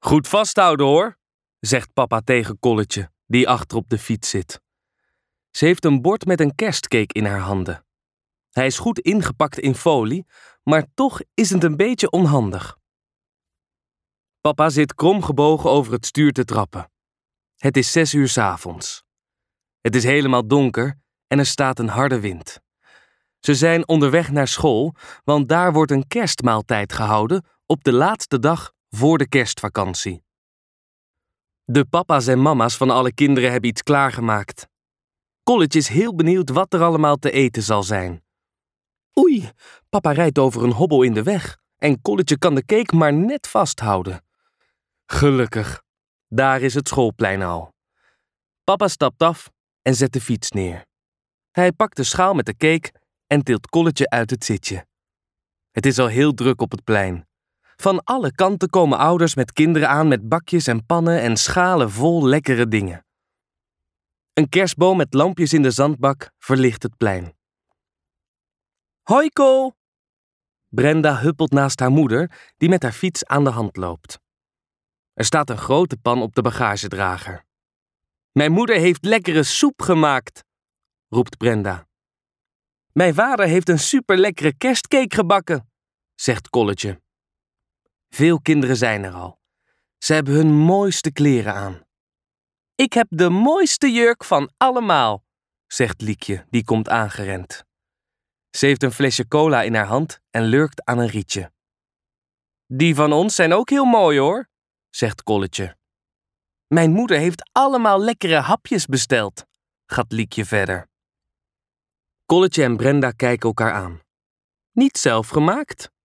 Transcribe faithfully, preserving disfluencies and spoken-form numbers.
Goed vasthouden hoor, zegt papa tegen Kolletje, die achter op de fiets zit. Ze heeft een bord met een kerstcake in haar handen. Hij is goed ingepakt in folie, maar toch is het een beetje onhandig. Papa zit kromgebogen over het stuur te trappen. Het is zes uur 's avonds. Het is helemaal donker en er staat een harde wind. Ze zijn onderweg naar school, want daar wordt een kerstmaaltijd gehouden op de laatste dag voor de kerstvakantie. De papa's en mama's van alle kinderen hebben iets klaargemaakt. Kolletje is heel benieuwd wat er allemaal te eten zal zijn. Oei, papa rijdt over een hobbel in de weg en Kolletje kan de cake maar net vasthouden. Gelukkig, daar is het schoolplein al. Papa stapt af en zet de fiets neer. Hij pakt de schaal met de cake en tilt Kolletje uit het zitje. Het is al heel druk op het plein. Van alle kanten komen ouders met kinderen aan met bakjes en pannen en schalen vol lekkere dingen. Een kerstboom met lampjes in de zandbak verlicht het plein. Hoi Ko! Brenda huppelt naast haar moeder, die met haar fiets aan de hand loopt. Er staat een grote pan op de bagagedrager. Mijn moeder heeft lekkere soep gemaakt, roept Brenda. Mijn vader heeft een superlekkere kerstcake gebakken, zegt Kolletje. Veel kinderen zijn er al. Ze hebben hun mooiste kleren aan. Ik heb de mooiste jurk van allemaal, zegt Liekje, die komt aangerend. Ze heeft een flesje cola in haar hand en lurkt aan een rietje. Die van ons zijn ook heel mooi hoor, zegt Kolletje. Mijn moeder heeft allemaal lekkere hapjes besteld, gaat Liekje verder. Kolletje en Brenda kijken elkaar aan. Niet zelf gemaakt,